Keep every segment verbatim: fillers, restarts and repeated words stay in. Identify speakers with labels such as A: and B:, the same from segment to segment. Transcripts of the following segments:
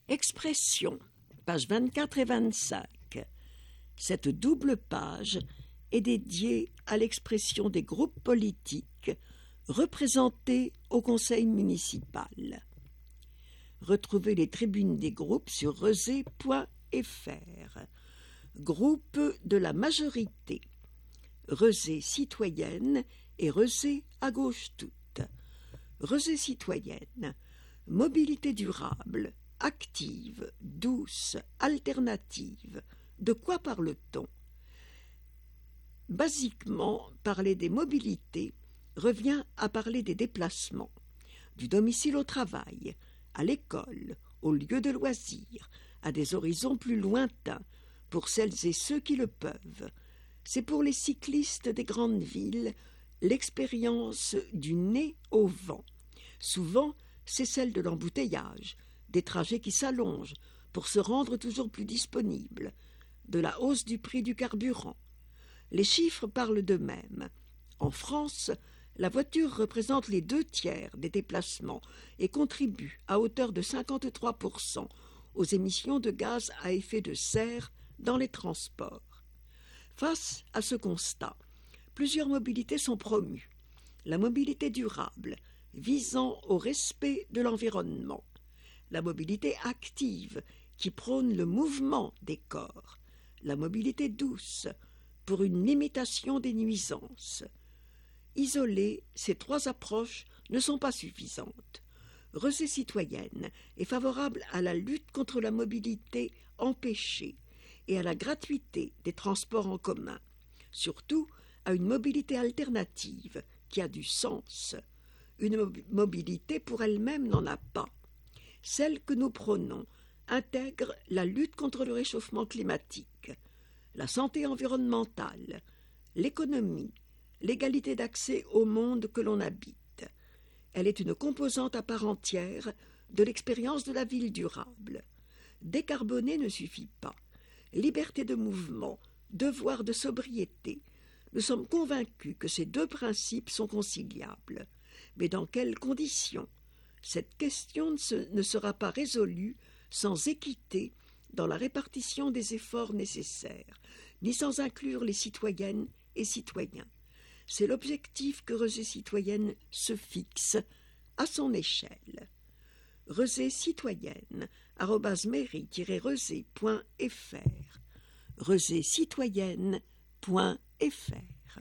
A: Expression, pages vingt-quatre et vingt-cinq. Cette double page est dédiée à l'expression des groupes politiques représentés au conseil municipal. Retrouvez les tribunes des groupes sur rezé point f r. Groupe de la majorité, Rezé citoyenne et Rezé à gauche toute. Rezé citoyenne, mobilité durable, active, douce, alternative. De quoi parle-t-on? Basiquement, parler des mobilités revient à parler des déplacements, du domicile au travail, à l'école, au lieu de loisirs, à des horizons plus lointains, pour celles et ceux qui le peuvent. C'est pour les cyclistes des grandes villes l'expérience du nez au vent. Souvent, c'est celle de l'embouteillage, des trajets qui s'allongent pour se rendre toujours plus disponibles, de la hausse du prix du carburant. Les chiffres parlent d'eux-mêmes. En France, la voiture représente les deux tiers des déplacements et contribue à hauteur de cinquante-trois pour cent aux émissions de gaz à effet de serre dans les transports. Face à ce constat, plusieurs mobilités sont promues. La mobilité durable, visant au respect de l'environnement. La mobilité active, qui prône le mouvement des corps. La mobilité douce, pour une limitation des nuisances. Isolées, ces trois approches ne sont pas suffisantes. Rezé citoyenne est favorable à la lutte contre la mobilité empêchée et à la gratuité des transports en commun, surtout à une mobilité alternative qui a du sens. Une mobilité pour elle-même n'en a pas. Celle que nous prônons intègre la lutte contre le réchauffement climatique, la santé environnementale, l'économie, l'égalité d'accès au monde que l'on habite. Elle est une composante à part entière de l'expérience de la ville durable. Décarboner ne suffit pas. Liberté de mouvement, devoir de sobriété. Nous sommes convaincus que ces deux principes sont conciliables. Mais dans quelles conditions? Cette question ne, se, ne sera pas résolue sans équité dans la répartition des efforts nécessaires, ni sans inclure les citoyennes et citoyens. C'est l'objectif que Rezé citoyenne se fixe à son échelle. Rezé citoyenne, arobase mairie tiret rezé point f r. rezé citoyenne point f r.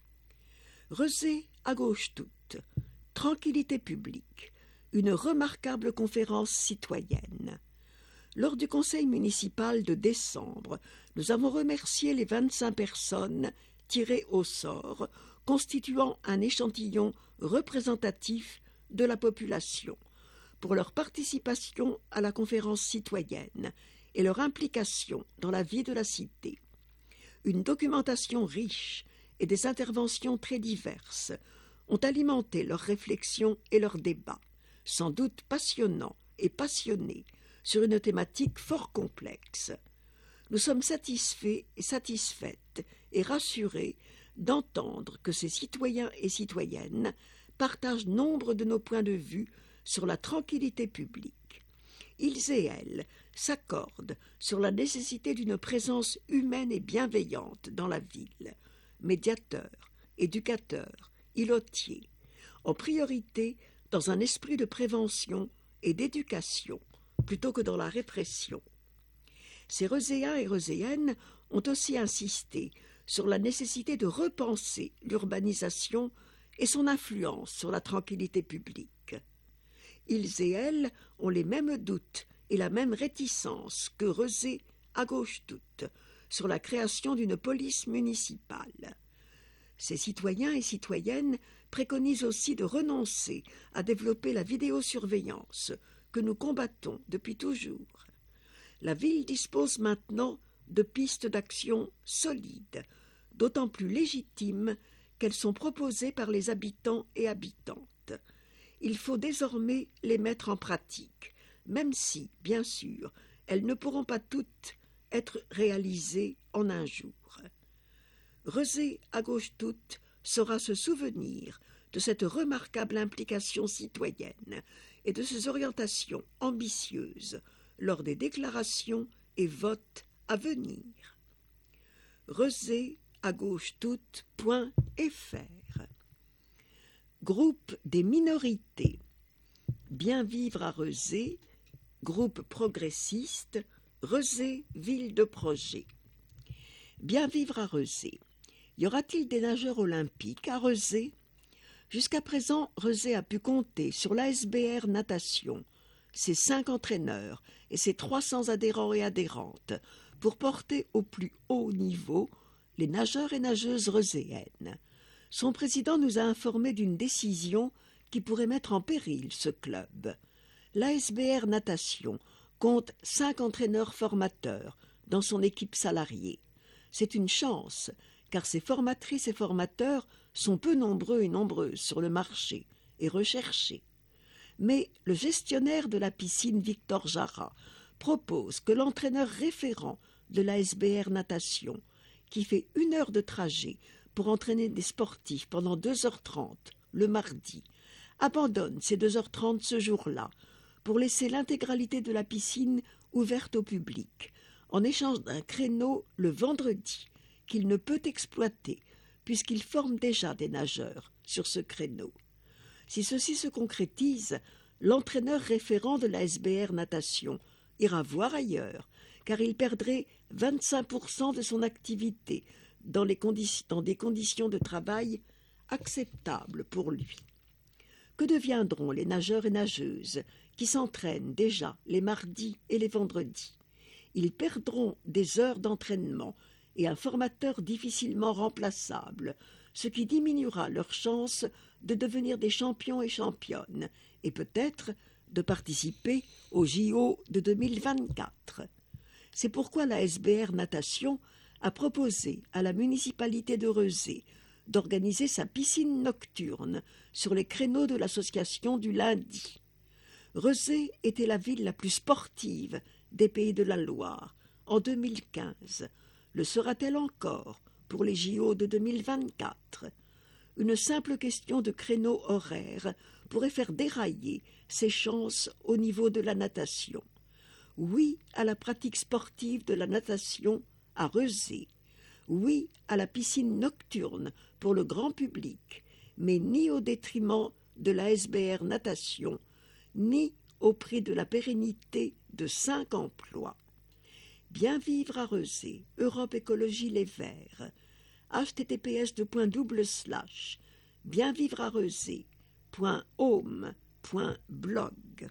A: Rezé à gauche toute, tranquillité publique, une remarquable conférence citoyenne. Lors du conseil municipal de décembre, nous avons remercié les vingt-cinq personnes tirées au sort, constituant un échantillon représentatif de la population, pour leur participation à la conférence citoyenne et leur implication dans la vie de la cité. Une documentation riche et des interventions très diverses ont alimenté leurs réflexions et leurs débats, sans doute passionnants et passionnés, sur une thématique fort complexe. Nous sommes satisfaits et satisfaites et rassurés d'entendre que ces citoyens et citoyennes partagent nombre de nos points de vue sur la tranquillité publique. Ils et elles s'accordent sur la nécessité d'une présence humaine et bienveillante dans la ville, médiateurs, éducateurs, îlotiers, en priorité dans un esprit de prévention et d'éducation, plutôt que dans la répression. Ces Rezéens et Rezéennes ont aussi insisté sur la nécessité de repenser l'urbanisation et son influence sur la tranquillité publique. Ils et elles ont les mêmes doutes et la même réticence que Rezé à gauche toute sur la création d'une police municipale. Ces citoyens et citoyennes préconisent aussi de renoncer à développer la vidéosurveillance que nous combattons depuis toujours. La ville dispose maintenant de pistes d'action solides, d'autant plus légitimes qu'elles sont proposées par les habitants et habitantes. Il faut désormais les mettre en pratique, même si, bien sûr, elles ne pourront pas toutes être réalisées en un jour. Rezé à gauche toute saura se souvenir de cette remarquable implication citoyenne et de ses orientations ambitieuses lors des déclarations et votes à venir. Rezé à gauche toute point F R. Groupe des minorités. Bien vivre à Rezé, groupe progressiste, Rezé, ville de projet. Bien vivre à Rezé. Y aura-t-il des nageurs olympiques à Rezé? Jusqu'à présent, Rezé a pu compter sur l'A S B R Natation, ses cinq entraîneurs et ses trois cents adhérents et adhérentes pour porter au plus haut niveau les nageurs et nageuses rezéennes. Son président nous a informé d'une décision qui pourrait mettre en péril ce club. L'A S B R Natation compte cinq entraîneurs formateurs dans son équipe salariée. C'est une chance, car ces formatrices et formateurs sont peu nombreux et nombreuses sur le marché et recherchés. Mais le gestionnaire de la piscine Victor Jara propose que l'entraîneur référent de l'A S B R Natation, qui fait une heure de trajet pour entraîner des sportifs pendant deux heures trente le mardi, abandonne ces deux heures trente ce jour-là pour laisser l'intégralité de la piscine ouverte au public, en échange d'un créneau le vendredi qu'il ne peut exploiter puisqu'il forme déjà des nageurs sur ce créneau. Si ceci se concrétise, l'entraîneur référent de l'A S B R Natation ira voir ailleurs, car il perdrait vingt-cinq pour cent de son activité dans, les condi- dans des conditions de travail acceptables pour lui. Que deviendront les nageurs et nageuses qui s'entraînent déjà les mardis et les vendredis? Ils perdront des heures d'entraînement et un formateur difficilement remplaçable, ce qui diminuera leurs chances de devenir des champions et championnes, et peut-être de participer aux J O de deux mille vingt-quatre. C'est pourquoi la S B R Natation a proposé à la municipalité de Rezé d'organiser sa piscine nocturne sur les créneaux de l'association du lundi. Rezé était la ville la plus sportive des Pays de la Loire en deux mille quinze. Le sera-t-elle encore pour les J O de deux mille vingt-quatre? Une simple question de créneau horaire pourrait faire dérailler ses chances au niveau de la natation. Oui à la pratique sportive de la natation à Rezé. Oui à la piscine nocturne pour le grand public, mais ni au détriment de la S B R Natation, ni au prix de la pérennité de cinq emplois. Bien vivre à Rezé, Europe Écologie Les Verts, h t t p s deux points double slash bien vivre à Rezé point home point blog.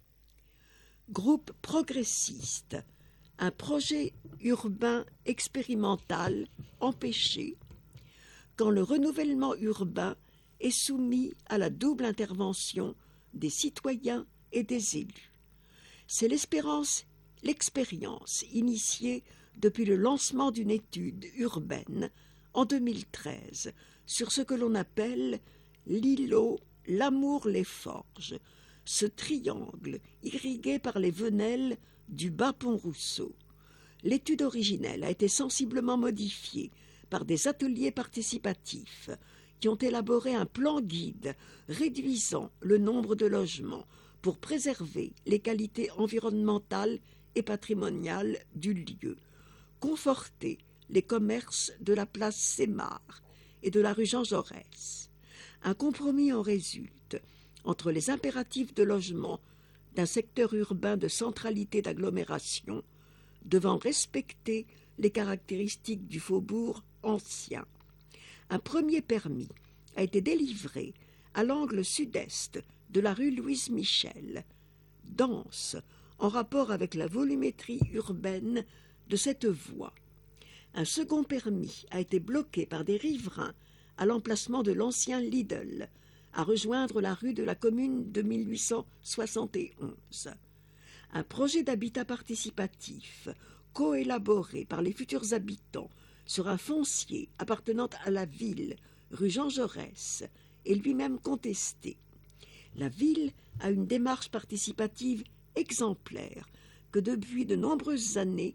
A: Groupe progressiste, un projet urbain expérimental empêché quand le renouvellement urbain est soumis à la double intervention des citoyens et des élus. C'est l'espérance, l'expérience initiée depuis le lancement d'une étude urbaine en deux mille treize sur ce que l'on appelle l'îlot Lamour-les-Forges, ce triangle irrigué par les venelles du bas Pont-Rousseau. L'étude originelle a été sensiblement modifiée par des ateliers participatifs qui ont élaboré un plan guide réduisant le nombre de logements pour préserver les qualités environnementales et patrimoniales du lieu, conforter les commerces de la place Sémar et de la rue Jean Jaurès. Un compromis en résulte entre les impératifs de logement d'un secteur urbain de centralité d'agglomération devant respecter les caractéristiques du faubourg ancien. Un premier permis a été délivré à l'angle sud-est de la rue Louise Michel, dense en rapport avec la volumétrie urbaine de cette voie. Un second permis a été bloqué par des riverains à l'emplacement de l'ancien Lidl, à rejoindre la rue de la commune de mille huit cent soixante et onze. Un projet d'habitat participatif, coélaboré par les futurs habitants sur un foncier appartenant à la ville, rue Jean Jaurès, est lui-même contesté. La ville a une démarche participative exemplaire que depuis de nombreuses années,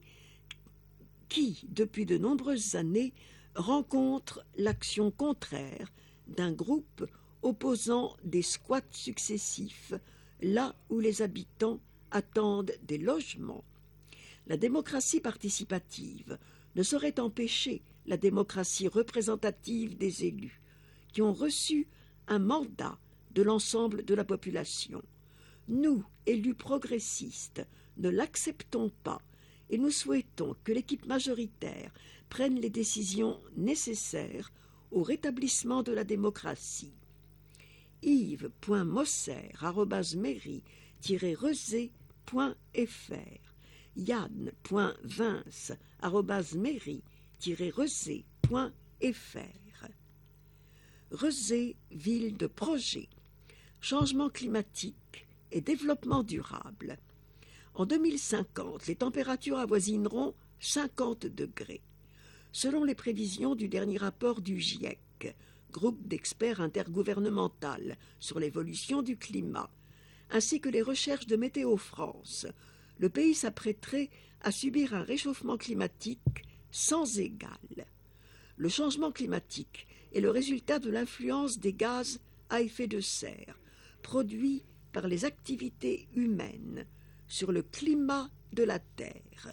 A: qui, depuis de nombreuses années, rencontre l'action contraire d'un groupe opposant des squats successifs là où les habitants attendent des logements. La démocratie participative ne saurait empêcher la démocratie représentative des élus, qui ont reçu un mandat de l'ensemble de la population. Nous, élus progressistes, ne l'acceptons pas et nous souhaitons que l'équipe majoritaire prenne les décisions nécessaires au rétablissement de la démocratie. yves point mosser arobase mairie tiret rezé point f r yann point vince arobase mairie tiret rezé point f r Rezé, ville de projet, changement climatique et développement durable. En deux mille cinquante, les températures avoisineront cinquante degrés. Selon les prévisions du dernier rapport du GIEC, groupe d'experts intergouvernemental sur l'évolution du climat, ainsi que les recherches de Météo France, le pays s'apprêterait à subir un réchauffement climatique sans égal. Le changement climatique est le résultat de l'influence des gaz à effet de serre produits par les activités humaines sur le climat de la Terre.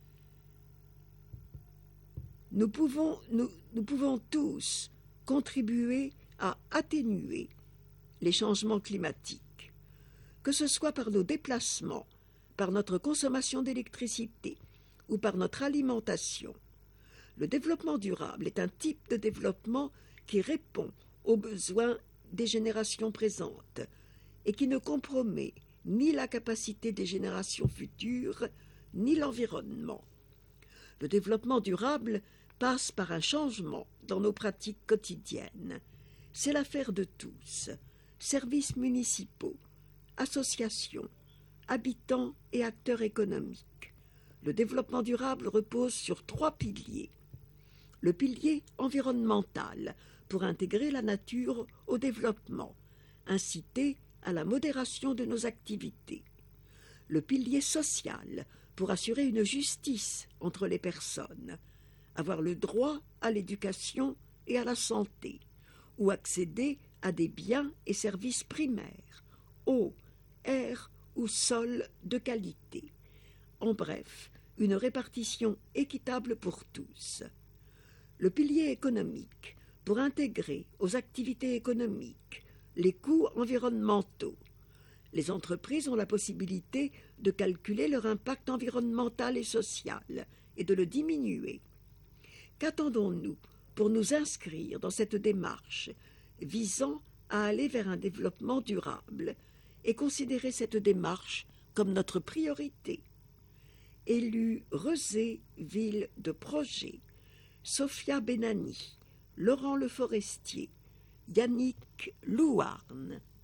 A: Nous pouvons, nous, nous pouvons tous contribuer à atténuer les changements climatiques, que ce soit par nos déplacements, par notre consommation d'électricité ou par notre alimentation. Le développement durable est un type de développement qui répond aux besoins des générations présentes et qui ne compromet ni la capacité des générations futures, ni l'environnement. Le développement durable passe par un changement dans nos pratiques quotidiennes. C'est l'affaire de tous, services municipaux, associations, habitants et acteurs économiques. Le développement durable repose sur trois piliers. Le pilier environnemental, pour intégrer la nature au développement, inciter à la modération de nos activités. Le pilier social, pour assurer une justice entre les personnes, avoir le droit à l'éducation et à la santé, ou accéder à des biens et services primaires, eau, air ou sol de qualité. En bref, une répartition équitable pour tous. Le pilier économique, pour intégrer aux activités économiques les coûts environnementaux. Les entreprises ont la possibilité de calculer leur impact environnemental et social et de le diminuer. Qu'attendons-nous pour nous inscrire dans cette démarche visant à aller vers un développement durable et considérer cette démarche comme notre priorité? Élus Rezé, ville de projet, Sophia Benani, Laurent Le Forestier, Yannick Louarn.